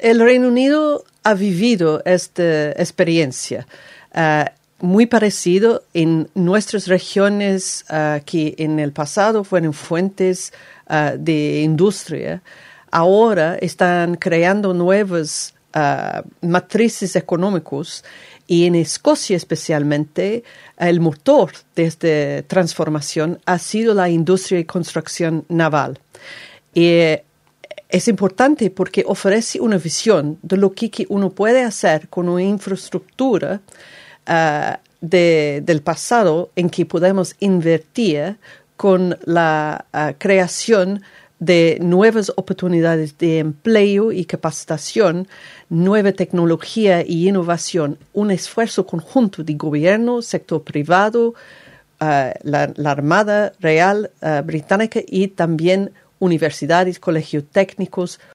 El Reino Unido ha vivido esta experiencia muy parecido en nuestras regiones que en el pasado fueron fuentes de industria. Ahora están creando nuevas matrices económicas y en Escocia especialmente el motor de esta transformación ha sido la industria y construcción naval. Es importante porque ofrece una visión de lo que uno puede hacer con una infraestructura del pasado en que podemos invertir con la creación de nuevas oportunidades de empleo y capacitación, nueva tecnología y innovación, un esfuerzo conjunto de gobierno, sector privado, la Armada Real Británica y también universidades, colegios técnicos,